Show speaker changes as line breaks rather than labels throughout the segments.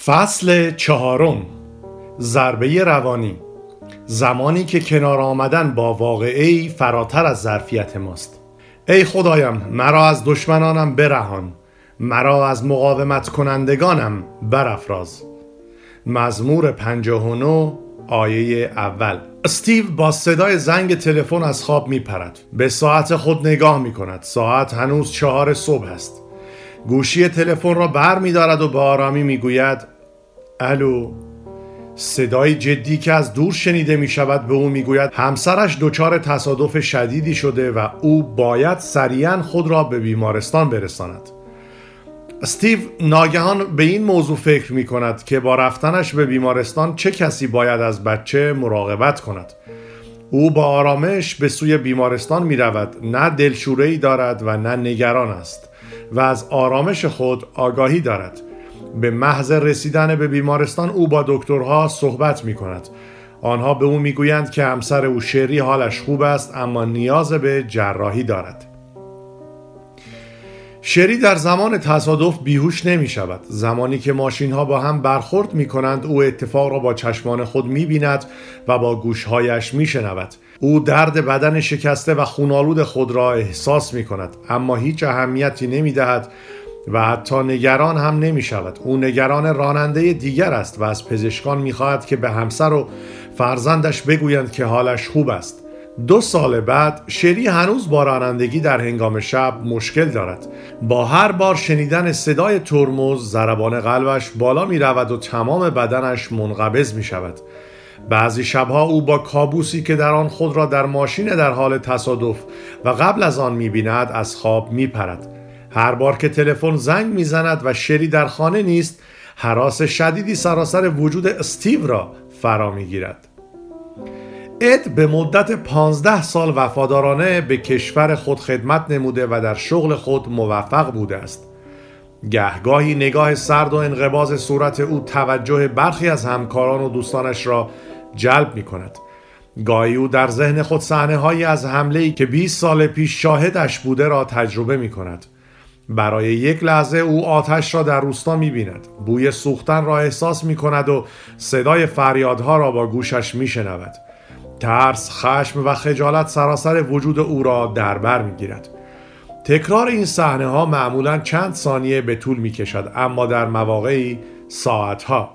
فصل 4. ضربه روانی. زمانی که کنار آمدن با واقعه‌ای فراتر از ظرفیت ماست. ای خدایم، مرا از دشمنانم برهان، مرا از مقاومت کنندگانم برافراز. مزمور 59 آیه اول. استیو با صدای زنگ تلفن از خواب می پرد. به ساعت خود نگاه می کند. ساعت هنوز 4 صبح است. گوشی تلفن را بر می دارد و به آرامی می گوید الو. صدای جدی که از دور شنیده می شود به او می گوید همسرش دچار تصادف شدیدی شده و او باید سریعا خود را به بیمارستان برساند. استیو ناگهان به این موضوع فکر می کند که با رفتنش به بیمارستان چه کسی باید از بچه مراقبت کند. او با آرامش به سوی بیمارستان می رود. نه دلشوره‌ای دارد و نه نگران است و از آرامش خود آگاهی دارد. به محض رسیدن به بیمارستان او با دکترها صحبت می کند. آنها به او می گویند که همسر او شری حالش خوب است اما نیاز به جراحی دارد. شری در زمان تصادف بیهوش نمی شود. زمانی که ماشین ها با هم برخورد می کنند او اتفاق را با چشمان خود می بیند و با گوشهایش می شنود. او درد بدن شکسته و خونالود خود را احساس می کند اما هیچ اهمیتی نمی دهد و حتی نگران هم نمی شود. او نگران راننده دیگر است و از پزشکان می خواهد که به همسر و فرزندش بگویند که حالش خوب است. 2 سال بعد شری هنوز با رانندگی در هنگام شب مشکل دارد. با هر بار شنیدن صدای ترمز ضربان قلبش بالا می رود و تمام بدنش منقبض می شود. بعضی شبها او با کابوسی که در آن خود را در ماشین در حال تصادف و قبل از آن می بیند از خواب می پرد. هر بار که تلفن زنگ می زند و شری در خانه نیست هراس شدیدی سراسر وجود استیو را فرا می گیرد. اد به مدت 15 سال وفادارانه به کشور خود خدمت نموده و در شغل خود موفق بوده است. گهگاهی نگاه سرد و انقباض صورت او توجه برخی از همکاران و دوستانش را جلب می کند. گاهی او در ذهن خود صحنه‌هایی از حمله‌ای که 20 سال پیش شاهدش بوده را تجربه می کند. برای یک لحظه او آتش را در روستا می بیند. بوی سوختن را احساس می کند و صدای فریادها را با گوشش می شنود. ترس، خشم و خجالت سراسر وجود او را در بر می گیرد. تکرار این صحنه ها معمولاً چند ثانیه به طول می کشد اما در مواقعی ساعتها.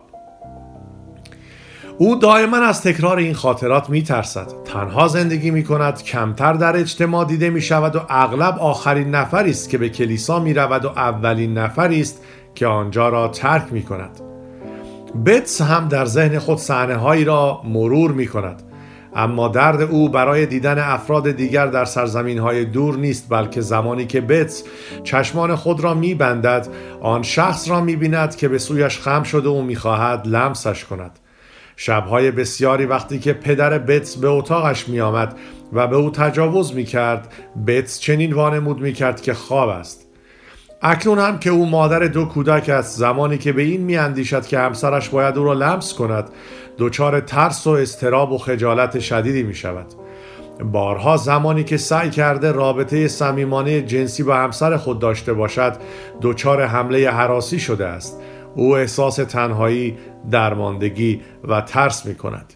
او دائما از تکرار این خاطرات می ترسد. تنها زندگی می کند، کمتر در اجتماع دیده می شود و اغلب آخرین نفری است که به کلیسا می رود و اولین نفری است که آنجا را ترک می کند. بتس هم در ذهن خود صحنه هایی را مرور می کند. اما درد او برای دیدن افراد دیگر در سرزمین‌های دور نیست بلکه زمانی که بتس چشمان خود را می‌بندد آن شخص را می‌بیند که به سویش خم شده و می‌خواهد لمسش کند. شب‌های بسیاری وقتی که پدر بتس به اتاقش می‌آمد و به او تجاوز می‌کرد بتس چنین وانمود می‌کرد که خواب است. اکنون هم که او مادر 2 کودک است زمانی که به این می‌اندیشد که همسرش باید او را لمس کند دچار ترس و اضطراب و خجالت شدیدی می شود. بارها زمانی که سعی کرده رابطه صمیمانه جنسی با همسر خود داشته باشد دچار حمله هراسی شده است. او احساس تنهایی، درماندگی و ترس می کند.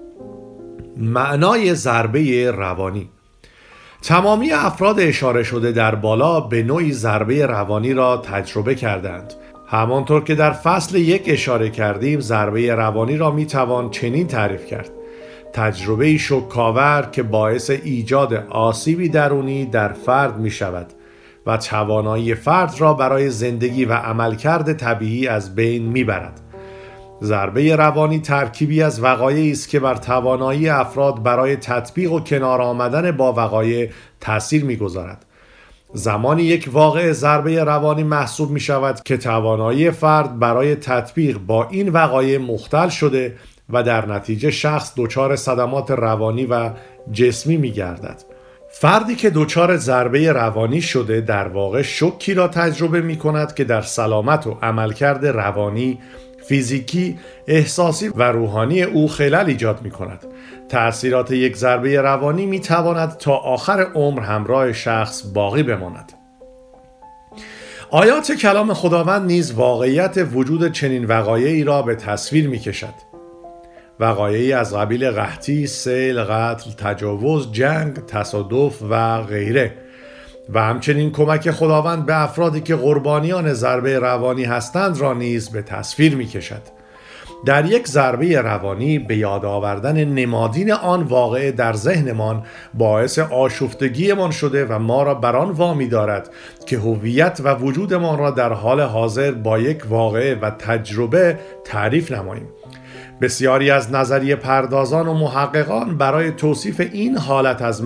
معنای ضربه روانی. تمامی افراد اشاره شده در بالا به نوعی ضربه روانی را تجربه کردند. همانطور که در فصل 1 اشاره کردیم ضربه روانی را میتوان چنین تعریف کرد: تجربه شوک‌آور که باعث ایجاد آسیبی درونی در فرد می شود و توانایی فرد را برای زندگی و عملکرد طبیعی از بین می برد. ضربه روانی ترکیبی از وقایعی است که بر توانایی افراد برای تطبیق و کنار آمدن با وقایع تأثیر می گذارد. زمانی یک واقعه ضربه روانی محسوب می شود که توانایی فرد برای تطبیق با این وقایع مختل شده و در نتیجه شخص دچار صدمات روانی و جسمی می گردد. فردی که دچار ضربه روانی شده در واقع شوکی را تجربه می کند که در سلامت و عملکرد روانی، فیزیکی، احساسی و روحانی او خلل ایجاد می کند. تأثیرات یک ضربه روانی می تواند تا آخر عمر همراه شخص باقی بماند. آیات کلام خداوند نیز واقعیت وجود چنین وقایعی را به تصویر می کشد. وقایعی از قبیل قحطی، سیل، قتل، تجاوز، جنگ، تصادف و غیره و همچنین کمک خداوند به افرادی که قربانیان ضربه روانی هستند را نیز به تصویر می کشد. در یک ضربه روانی به یاد آوردن نمادین آن واقعه در ذهنمان باعث آشفتگیمان شده و ما را بر آن وامی دارد که هویت و وجودمان را در حال حاضر با یک واقعه و تجربه تعریف نماییم. بسیاری از نظریه پردازان و محققان برای توصیف این حالت از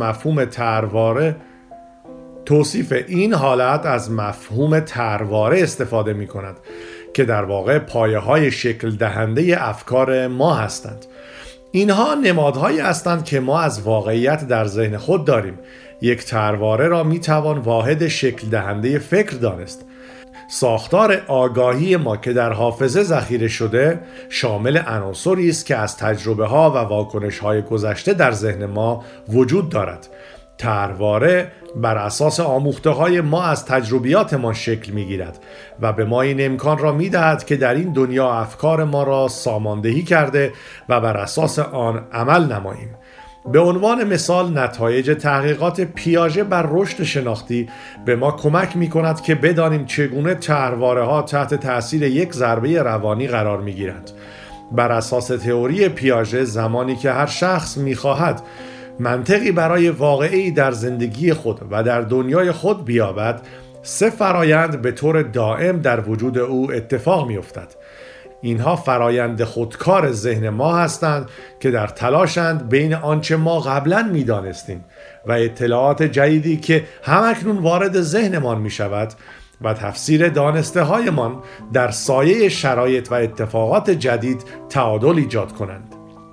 مفهوم ترواره استفاده می کند که در واقع پایه های شکل دهنده افکار ما هستند. اینها نمادهایی هستند که ما از واقعیت در ذهن خود داریم. یک ترواره را می توان واحد شکل دهنده فکر دانست. ساختار آگاهی ما که در حافظه ذخیره شده شامل عناصری است که از تجربه ها و واکنش های گذشته در ذهن ما وجود دارد. ترواره بر اساس آموخته های ما از تجربیاتمان شکل می گیرد و به ما این امکان را می دهد که در این دنیا افکار ما را ساماندهی کرده و بر اساس آن عمل نماییم. به عنوان مثال نتایج تحقیقات پیاژه بر رشد شناختی به ما کمک می کند که بدانیم چگونه ترواره ها تحت تأثیر یک ضربه روانی قرار می گیرند. بر اساس تئوری پیاژه زمانی که هر شخص می خواهد منطقی برای واقعی در زندگی خود و در دنیای خود بیابد، 3 فرایند به طور دائم در وجود او اتفاق می افتد. اینها فرایند خودکار ذهن ما هستند که در تلاشند بین آنچه ما قبلا می دانستیم و اطلاعات جدیدی که همکنون وارد ذهنمان می شود و تفسیر دانسته هایمان در سایه شرایط و اتفاقات جدید تعادل ایجاد کنند.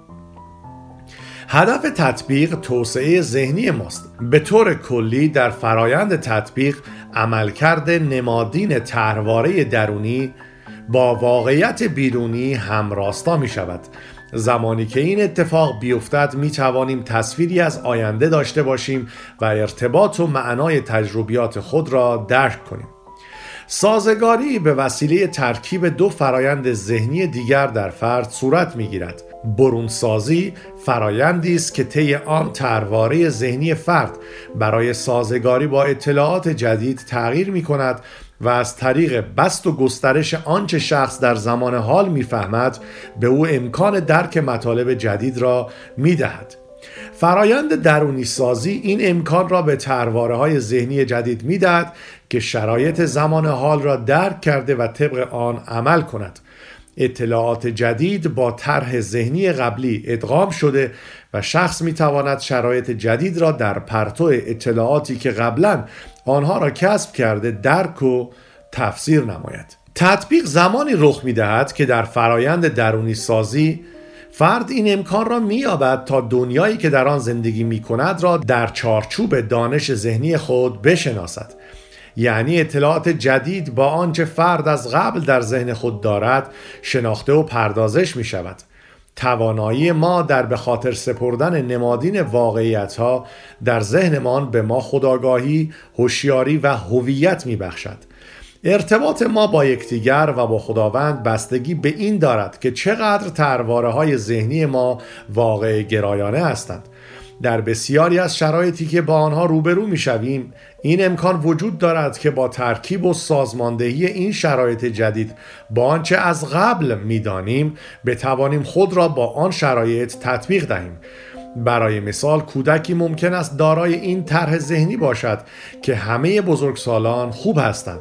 هدف تطبیق توسعه ذهنی ماست. به طور کلی در فرایند تطبیق عملکرد نمادین طرحواره درونی با واقعیت بیرونی همراستا می شود. زمانی که این اتفاق بیفتد می توانیم تصویری از آینده داشته باشیم و ارتباط و معنای تجربیات خود را درک کنیم. سازگاری به وسیله ترکیب 2 فرایند ذهنی دیگر در فرد صورت می‌گیرد. برونسازی فرایندی است که طی آن طرحواره ذهنی فرد برای سازگاری با اطلاعات جدید تغییر می‌کند و از طریق بسط و گسترش آنچه شخص در زمان حال می‌فهمد به او امکان درک مطالب جدید را می‌دهد. فرایند درونی سازی این امکان را به طرحواره‌های ذهنی جدید می‌دهد که شرایط زمان حال را درک کرده و طبق آن عمل کند. اطلاعات جدید با طرح ذهنی قبلی ادغام شده و شخص می‌تواند شرایط جدید را در پرتو اطلاعاتی که قبلا آنها را کسب کرده درک و تفسیر نماید. تطبیق زمانی رخ می‌دهد که در فرایند درونی سازی فرد این امکان را می‌یابد تا دنیایی که در آن زندگی می‌کند را در چارچوب دانش ذهنی خود بشناسد. یعنی اطلاعات جدید با آنچه فرد از قبل در ذهن خود دارد شناخته و پردازش می‌شود. توانایی ما در به خاطر سپردن نمادین واقعیت‌ها در ذهنمان به ما خودآگاهی، هوشیاری و هویت می‌بخشد. ارتباط ما با یکدیگر و با خداوند بستگی به این دارد که چقدر طرحواره‌های ذهنی ما واقع گرایانه هستند. در بسیاری از شرایطی که با آنها روبرو می‌شویم، این امکان وجود دارد که با ترکیب و سازماندهی این شرایط جدید با آنچه از قبل می‌دانیم، بتوانیم خود را با آن شرایط تطبیق دهیم. برای مثال کودکی ممکن است دارای این طرح ذهنی باشد که همه بزرگسالان خوب هستند.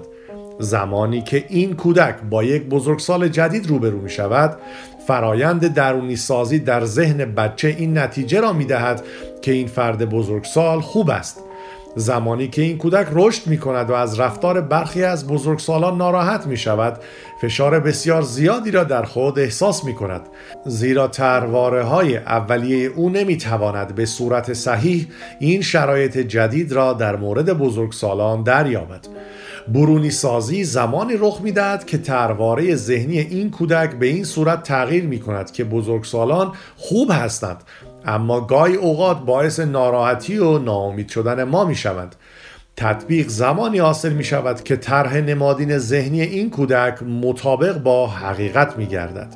زمانی که این کودک با یک بزرگسال جدید روبرو می شود، فرایند درونی سازی در ذهن بچه این نتیجه را می دهد که این فرد بزرگسال خوب است. زمانی که این کودک رشد می کند و از رفتار برخی از بزرگسالان ناراحت می شود، فشار بسیار زیادی را در خود احساس می کند، زیرا طرحواره‌های اولیه او نمی تواند به صورت صحیح این شرایط جدید را در مورد بزرگسالان دریابد. برونی سازی زمانی رخ می دهد که طرحواره ذهنی این کودک به این صورت تغییر می کند که بزرگسالان خوب هستند، اما گاهی اوقات باعث ناراحتی و ناامید شدن ما می شوند. تطبیق زمانی حاصل می شود که طرح نمادین ذهنی این کودک مطابق با حقیقت می گردد.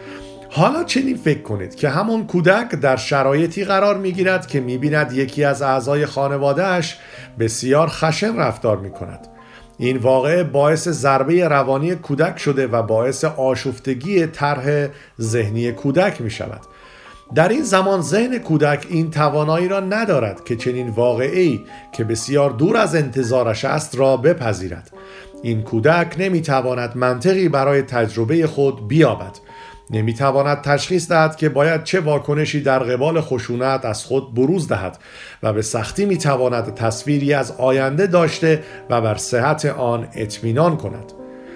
حالا چنین فکر کنید که همان کودک در شرایطی قرار می گیرد که می بیند یکی از اعضای خانواده‌اش بسیار خشن رفتار می کند. این واقعه باعث ضربه روانی کودک شده و باعث آشفتگی طرح ذهنی کودک می شود. در این زمان ذهن کودک این توانایی را ندارد که چنین واقعه‌ای که بسیار دور از انتظارش است را بپذیرد. این کودک نمیتواند منطقی برای تجربه خود بیابد. نمیتواند تشخیص دهد که باید چه واکنشی در قبال خشونت از خود بروز دهد و به سختی میتواند تصویری از آینده داشته و بر صحت آن اطمینان کند.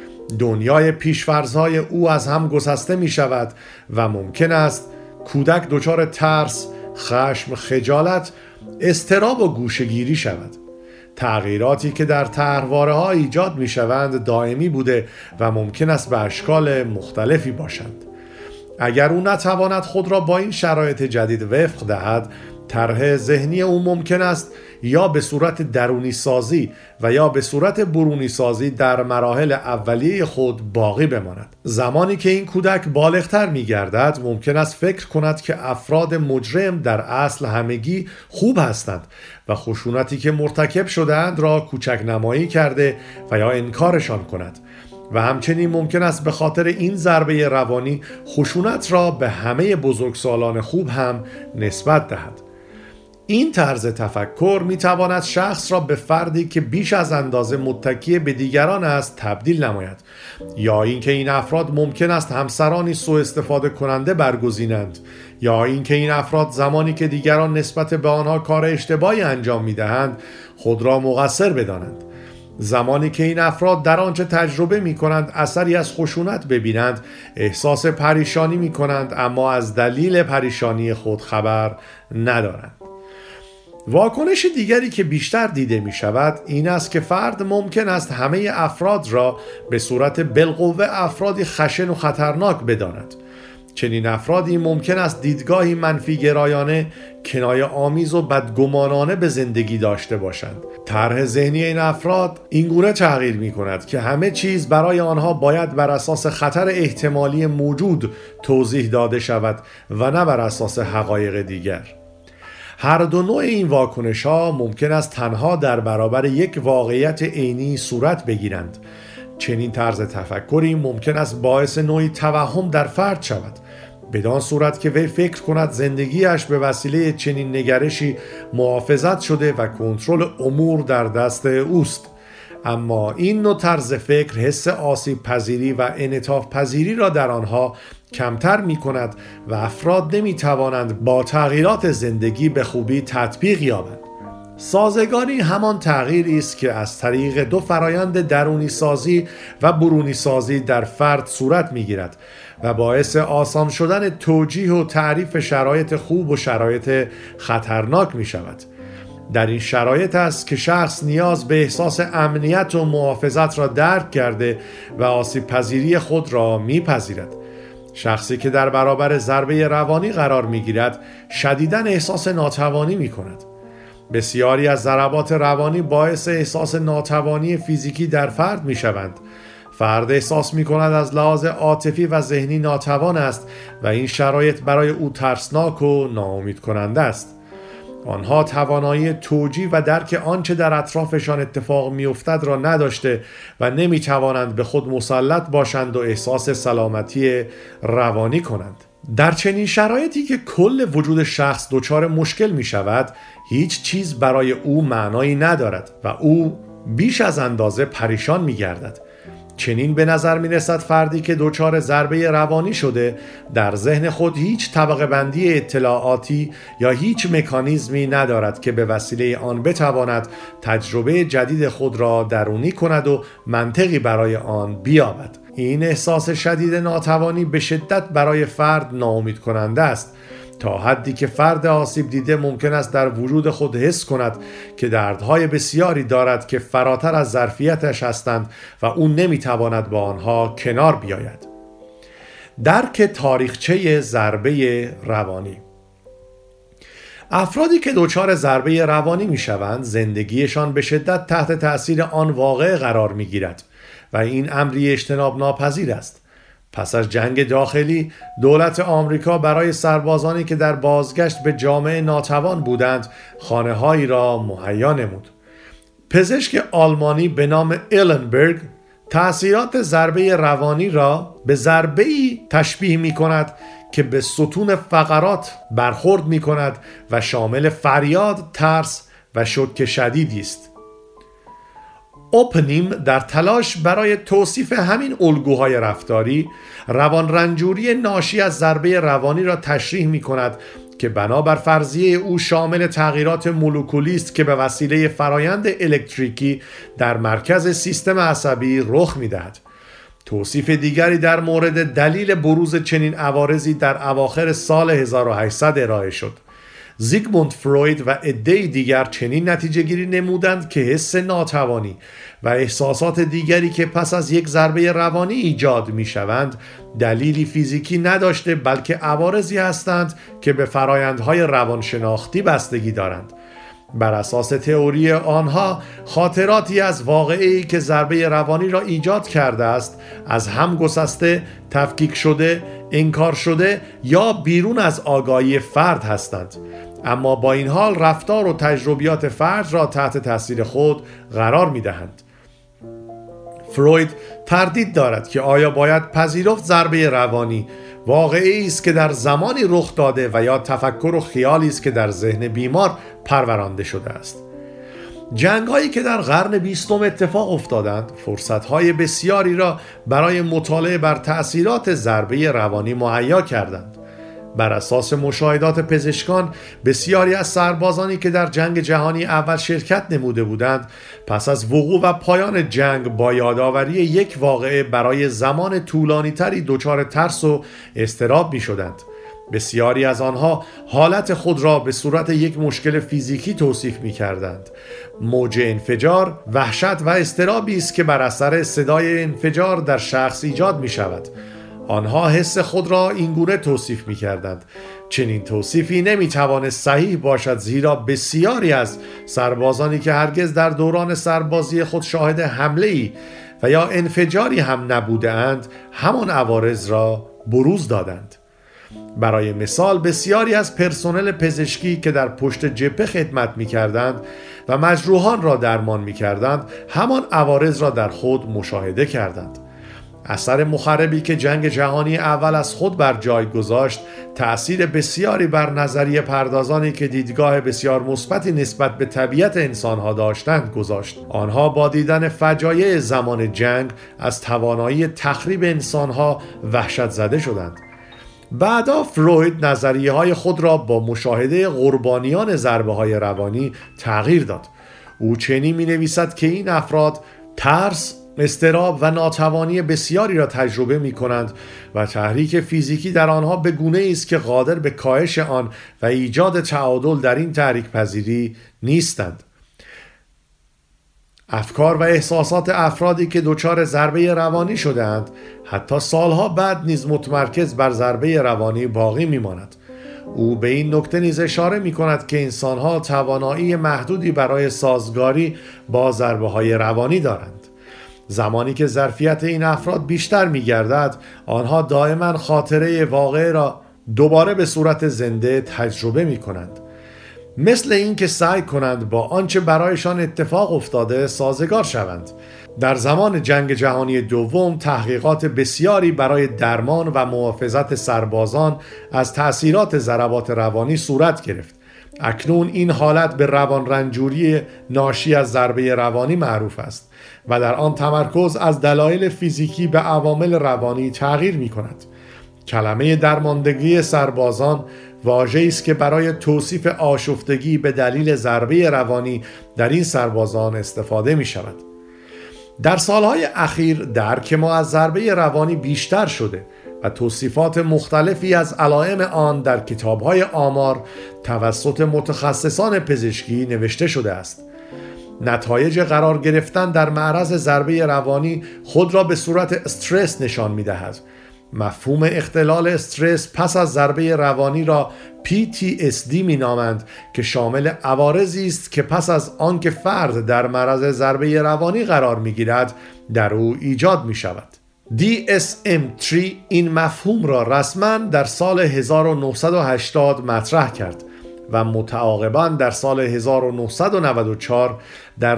دنیای پیش‌فرض‌های او از هم گسسته می شود و ممکن است کودک دچار ترس، خشم، خجالت، اضطراب و گوشه‌گیری شود. تغییراتی که در طرحواره‌ها ایجاد می‌شوند دائمی بوده و ممکن است به اشکال مختلفی باشند. اگر او نتواند خود را با این شرایط جدید وفق دهد، طرح ذهنی او ممکن است یا به صورت درونی سازی و یا به صورت برونی سازی در مراحل اولیه خود باقی بماند. زمانی که این کودک بالغتر می گردد ممکن است فکر کند که افراد مجرم در اصل همگی خوب هستند و خشونتی که مرتکب شده‌اند را کوچک نمایی کرده و یا انکارشان کند و همچنین ممکن است به خاطر این ضربه روانی خشونت را به همه بزرگسالان خوب هم نسبت دهد. این طرز تفکر می تواند شخص را به فردی که بیش از اندازه متکی به دیگران است تبدیل نماید، یا اینکه این افراد ممکن است همسرانی سوء استفاده کننده برگزینند، یا اینکه این افراد زمانی که دیگران نسبت به آنها کار اشتباهی انجام می دهند خود را مقصر بدانند. زمانی که این افراد در آنچه تجربه می کنند اثری از خشونت ببینند احساس پریشانی می کنند اما از دلیل پریشانی خود خبر ندارند. واکنش دیگری که بیشتر دیده می شود این است که فرد ممکن است همه افراد را به صورت بالقوه افرادی خشن و خطرناک بداند. چنین افرادی ممکن است دیدگاهی منفی گرایانه، کنایه آمیز و بدگمانانه به زندگی داشته باشند. طرح ذهنی این افراد اینگونه تغییر می کند که همه چیز برای آنها باید بر اساس خطر احتمالی موجود توضیح داده شود و نه بر اساس حقایق دیگر. هر دو نوع این واکنش ها ممکن است تنها در برابر یک واقعیت عینی صورت بگیرند. چنین طرز تفکری ممکن است باعث نوعی توهم در فرد شود، بدان صورت که وی فکر کند زندگیش به وسیله چنین نگرشی محافظت شده و کنترل امور در دست اوست. اما این نوع طرز فکر حس آسیب پذیری و انعطاف پذیری را در آنها کمتر می کند و افراد نمی توانند با تغییرات زندگی به خوبی تطبیق یابند. سازگاری همان تغییری است که از طریق دو فرایند درونی سازی و برونی سازی در فرد صورت می گیرد و باعث آسان شدن توجیه و تعریف شرایط خوب و شرایط خطرناک می شود. در این شرایط است که شخص نیاز به احساس امنیت و محافظت را درک کرده و آسیب پذیری خود را می پذیرد. شخصی که در برابر ضربه روانی قرار می گیرد شدیداً احساس ناتوانی می کند. بسیاری از ضربات روانی باعث احساس ناتوانی فیزیکی در فرد می شوند. فرد احساس می کند از لحاظ عاطفی و ذهنی ناتوان است و این شرایط برای او ترسناک و ناامید کننده است. آنها توانایی توجیه و درک آنچه در اطرافشان اتفاق می افتد را نداشته و نمی توانند به خود مسلط باشند و احساس سلامتی روانی کنند. در چنین شرایطی که کل وجود شخص دچار مشکل می شود، هیچ چیز برای او معنایی ندارد و او بیش از اندازه پریشان می گردد. چنین به نظر می رسد فردی که دچار ضربه روانی شده در ذهن خود هیچ طبقه بندی اطلاعاتی یا هیچ مکانیزمی ندارد که به وسیله آن بتواند تجربه جدید خود را درونی کند و منطقی برای آن بیابد. این احساس شدید ناتوانی به شدت برای فرد ناامید کننده است، تا حدی که فرد آسیب دیده ممکن است در وجود خود حس کند که دردهای بسیاری دارد که فراتر از ظرفیتش هستند و او نمیتواند با آنها کنار بیاید. درک تاریخچه ضربه روانی. افرادی که دچار ضربه روانی میشوند زندگیشان به شدت تحت تأثیر آن واقعه قرار میگیرد و این امری اجتناب ناپذیر است. پس از جنگ داخلی دولت آمریکا برای سربازانی که در بازگشت به جامعه ناتوان بودند خانه‌هایی را مهیا نمود. پزشک آلمانی به نام ایلنبرگ تأثیرات ضربه روانی را به ضربه‌ای تشبیه می‌کند که به ستون فقرات برخورد می‌کند و شامل فریاد، ترس و شوک شدیدی است. اوپنیم در تلاش برای توصیف همین الگوهای رفتاری روان رنجوری ناشی از ضربه روانی را تشریح می‌کند که بنابر فرضیه او شامل تغییرات مولکولی است که به وسیله فرایند الکتریکی در مرکز سیستم عصبی رخ می‌دهد. توصیف دیگری در مورد دلیل بروز چنین عوارضی در اواخر سال 1800 ارائه شد. زیگموند فروید و عده‌ای دیگر چنین نتیجه گیری نمودند که حس ناتوانی و احساسات دیگری که پس از یک ضربه روانی ایجاد می شوند دلیلی فیزیکی نداشته بلکه عوارضی هستند که به فرایندهای روانشناختی بستگی دارند. بر اساس تئوری آنها خاطراتی از واقعه‌ای که ضربه روانی را ایجاد کرده است از هم گسسته، تفکیک شده، انکار شده یا بیرون از آگاهی فرد هستند، اما با این حال رفتار و تجربیات فرد را تحت تاثیر خود قرار می‌دهند. فروید تردید دارد که آیا باید پذیرفت ضربه روانی واقعی است که در زمانی رخ داده و یا تفکر و خیالی است که در ذهن بیمار پرورانده شده است. جنگ‌هایی که در قرن 20 اتفاق افتادند فرصت‌های بسیاری را برای مطالعه بر تأثیرات ضربه روانی مهیا کردند. بر اساس مشاهدات پزشکان بسیاری از سربازانی که در جنگ جهانی اول شرکت نموده بودند پس از وقوع و پایان جنگ با یادآوری یک واقعه برای زمان طولانی تری دچار ترس و اضطراب می شدند. بسیاری از آنها حالت خود را به صورت یک مشکل فیزیکی توصیف می کردند. موج انفجار وحشت و اضطرابی است که بر اثر صدای انفجار در شخص ایجاد می شود. آنها حس خود را اینگونه توصیف می کردند. چنین توصیفی نمی توانست صحیح باشد زیرا بسیاری از سربازانی که هرگز در دوران سربازی خود شاهد حمله‌ای و یا انفجاری هم نبوده اند همان عوارض را بروز دادند. برای مثال بسیاری از پرسنل پزشکی که در پشت جبهه خدمت می کردند و مجروحان را درمان می کردند همان عوارض را در خود مشاهده کردند. اثر مخربی که جنگ جهانی اول از خود بر جای گذاشت تأثیر بسیاری بر نظریه پردازانی که دیدگاه بسیار مثبتی نسبت به طبیعت انسانها داشتند گذاشت. آنها با دیدن فجایع زمان جنگ از توانایی تخریب انسانها وحشت زده شدند. بعدا فروید نظریه‌های خود را با مشاهده قربانیان ضربه‌های روانی تغییر داد. او چنین می‌نویسد که این افراد ترس، اضطراب و ناتوانی بسیاری را تجربه می کنند و تحریک فیزیکی در آنها به گونه‌ای است که قادر به کاهش آن و ایجاد تعادل در این تحریک پذیری نیستند. افکار و احساسات افرادی که دچار ضربه روانی شده‌اند حتی سالها بعد نیز متمرکز بر ضربه روانی باقی می‌ماند. او به این نکته نیز اشاره می‌کند که انسان‌ها توانایی محدودی برای سازگاری با ضربه‌های روانی دارند. زمانی که ظرفیت این افراد بیشتر می‌گردد، آنها دائما خاطره واقعه را دوباره به صورت زنده تجربه می‌کنند. مثل این که سعی کنند با آنچه برایشان اتفاق افتاده سازگار شوند. در زمان جنگ جهانی دوم تحقیقات بسیاری برای درمان و محافظت سربازان از تأثیرات ضربات روانی صورت گرفت. اکنون این حالت به روان رنجوری ناشی از ضربه روانی معروف است و در آن تمرکز از دلایل فیزیکی به عوامل روانی تغییر می کند. کلمه درماندگی سربازان واژه‌ای است که برای توصیف آشفتگی به دلیل ضربه روانی در این سربازان استفاده می شود. در سالهای اخیر درک ما از ضربه روانی بیشتر شده و توصیفات مختلفی از علائم آن در کتاب‌های آمار توسط متخصصان پزشکی نوشته شده است. نتایج قرار گرفتن در معرض ضربه روانی خود را به صورت استرس نشان می‌دهد. مفهوم اختلال استرس پس از ضربه روانی را PTSD می‌نامند که شامل عوارضی است که پس از آنکه فرد در معرض ضربه روانی قرار می‌گیرد در او ایجاد می‌شود. DSM-3 این مفهوم را رسما در سال 1980 مطرح کرد و متعاقباً در سال 1994 در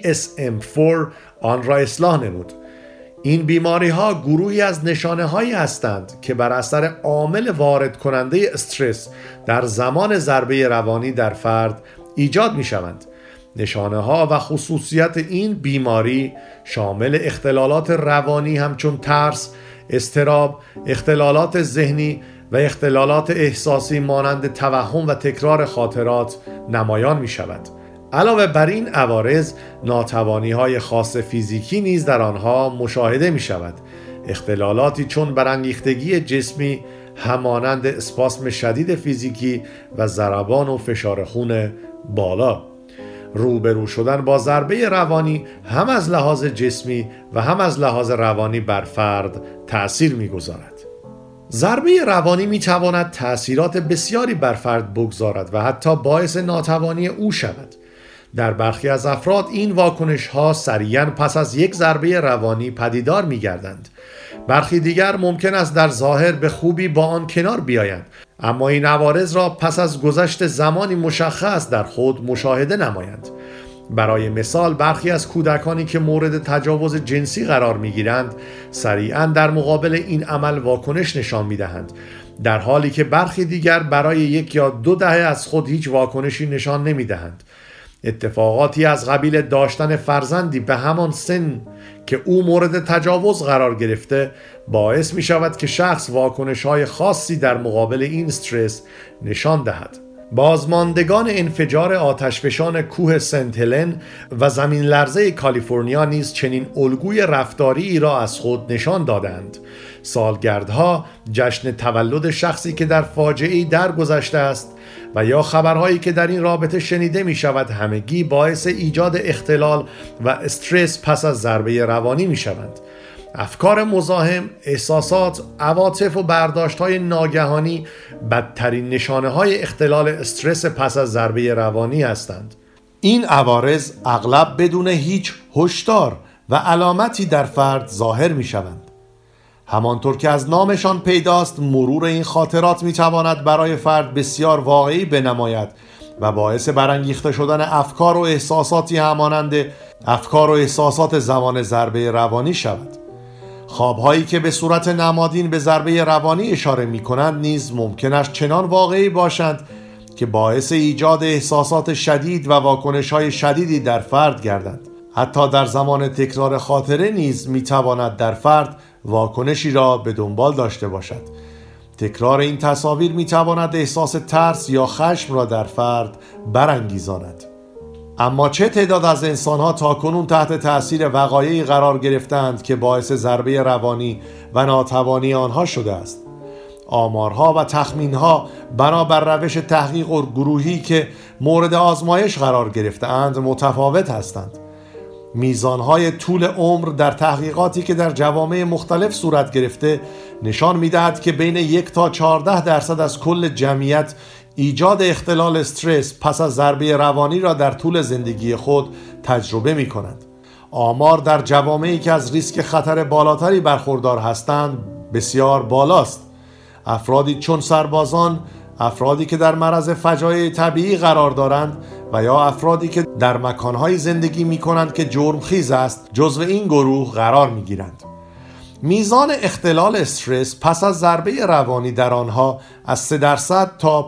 DSM-4 آن را اصلاح نمود. این بیماری ها گروهی از نشانه هایی هستند که بر اثر عامل وارد کننده استرس در زمان ضربه روانی در فرد ایجاد می شوند. نشانه ها و خصوصیت این بیماری شامل اختلالات روانی همچون ترس، اضطراب، اختلالات ذهنی و اختلالات احساسی مانند توهم و تکرار خاطرات نمایان می شود. علاوه بر این عوارض، ناتوانی‌های خاص فیزیکی نیز در آنها مشاهده می شود. اختلالاتی چون برانگیختگی جسمی همانند اسپاسم شدید فیزیکی و ضربان و فشار خون بالا. روبرو شدن با ضربه روانی هم از لحاظ جسمی و هم از لحاظ روانی بر فرد تأثیر می‌گذارد. ضربه روانی می‌تواند تأثیرات بسیاری بر فرد بگذارد و حتی باعث ناتوانی او شود. در برخی از افراد این واکنش‌ها سریعاً پس از یک ضربه روانی پدیدار می‌گردند. برخی دیگر ممکن است در ظاهر به خوبی با آن کنار بیایند، اما این عوارض را پس از گذشت زمانی مشخص در خود مشاهده نمایند. برای مثال برخی از کودکانی که مورد تجاوز جنسی قرار می‌گیرند سریعاً در مقابل این عمل واکنش نشان می‌دهند، در حالی که برخی دیگر برای 1 یا 2 دهه از خود هیچ واکنشی نشان نمی‌دهند. اتفاقاتی از قبیل داشتن فرزندی به همان سن که او مورد تجاوز قرار گرفته باعث می شود که شخص واکنش‌های خاصی در مقابل این استرس نشان دهد. بازماندگان انفجار آتشفشان کوه سنت هلن و زمین لرزه کالیفرنیا نیز چنین الگوی رفتاری را از خود نشان دادند. سالگردها، جشن تولد شخصی که در فاجعه‌ای درگذشته است و یا خبرهایی که در این رابطه شنیده می شود همگی باعث ایجاد اختلال و استرس پس از ضربه روانی می شوند. افکار مزاحم، احساسات، عواطف و برداشت‌های ناگهانی بدترین نشانه‌های اختلال استرس پس از ضربه روانی هستند. این عوارض اغلب بدون هیچ هشدار و علامتی در فرد ظاهر می‌شوند. همانطور که از نامشان پیداست، مرور این خاطرات می‌تواند برای فرد بسیار واقعی بنماید و باعث برانگیخته شدن افکار و احساساتی همانند افکار و احساسات زمان ضربه روانی شود. خواب‌هایی که به صورت نمادین به ضربه روانی اشاره می‌کنند نیز ممکن است چنان واقعی باشند که باعث ایجاد احساسات شدید و واکنش‌های شدیدی در فرد گردند. حتی در زمان تکرار خاطره نیز می‌تواند در فرد واکنشی را به دنبال داشته باشد. تکرار این تصاویر می‌تواند احساس ترس یا خشم را در فرد برانگیزاند. اما چه تعداد از انسان‌ها تاکنون تحت تأثیر وقایعی قرار گرفتند که باعث ضربه روانی و ناتوانی آنها شده است؟ آمارها و تخمین‌ها بنابر روش تحقیق گروهی که مورد آزمایش قرار گرفته‌اند متفاوت هستند. میزانهای طول عمر در تحقیقاتی که در جوامع مختلف صورت گرفته نشان می‌دهد که بین 1 تا 14% از کل جمعیت ایجاد اختلال استرس پس از ضربه روانی را در طول زندگی خود تجربه می‌کنند. آمار در جوامعی که از ریسک خطر بالاتری برخوردار هستند بسیار بالاست. افرادی چون سربازان، افرادی که در معرض فجایع طبیعی قرار دارند و یا افرادی که در مکان‌های زندگی می‌کنند که جرمخیز است جزو این گروه قرار می‌گیرند. میزان اختلال استرس پس از ضربه روانی در آنها از 3% تا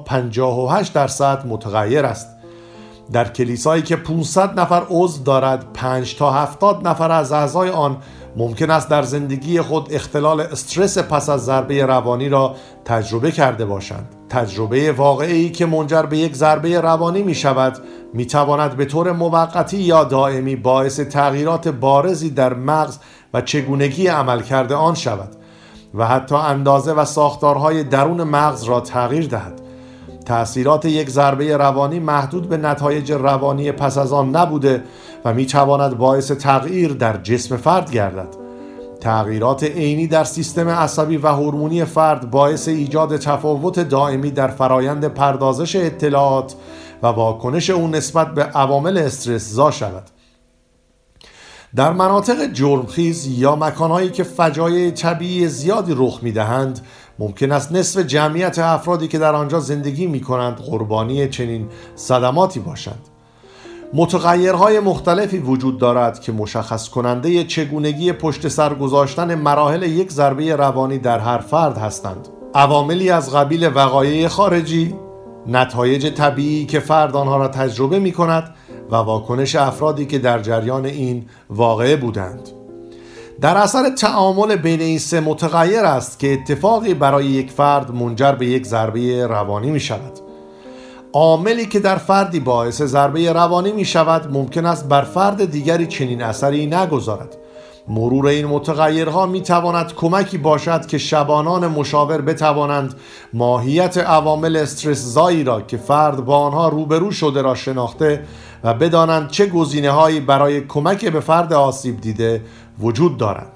58% متغیر است. در کلیسایی که 500 نفر عضو دارد 5 تا 70 نفر از اعضای آن ممکن است در زندگی خود اختلال استرس پس از ضربه روانی را تجربه کرده باشند. تجربه واقعی که منجر به یک ضربه روانی می شود می تواند به طور موقتی یا دائمی باعث تغییرات بارزی در مغز و چگونگی عملکرد آن شود و حتی اندازه و ساختارهای درون مغز را تغییر دهد. تأثیرات یک ضربه روانی محدود به نتایج روانی پس از آن نبوده و می تواند باعث تغییر در جسم فرد گردد. تغییرات عینی در سیستم عصبی و هورمونی فرد باعث ایجاد تفاوت دائمی در فرایند پردازش اطلاعات و واکنش او نسبت به عوامل استرس‌زا شود. در مناطق جرمخیز یا مکانهایی که فجایع طبیعی زیادی رخ می‌دهند، ممکن است نصف جمعیت افرادی که در آنجا زندگی می‌کنند قربانی چنین صدماتی باشند. متغیرهای مختلفی وجود دارد که مشخص کننده چگونگی پشت سر گذاشتن مراحل یک ضربه روانی در هر فرد هستند. عواملی از قبیل وقایع خارجی، نتایج طبیعی که فرد آنها را تجربه می‌کند و واکنش افرادی که در جریان این واقعه بودند. در اثر تعامل بین این سه متغیر است که اتفاقی برای یک فرد منجر به یک ضربه روانی می شود. عاملی که در فردی باعث ضربه روانی می شود ممکن است بر فرد دیگری چنین اثری نگذارد. مرور این متغیرها می تواند کمکی باشد که شبانان مشاور بتوانند ماهیت عوامل استرس‌زایی را که فرد با آنها روبرو شده را شناخته و بدانند چه گزینه‌هایی برای کمک به فرد آسیب دیده وجود دارند.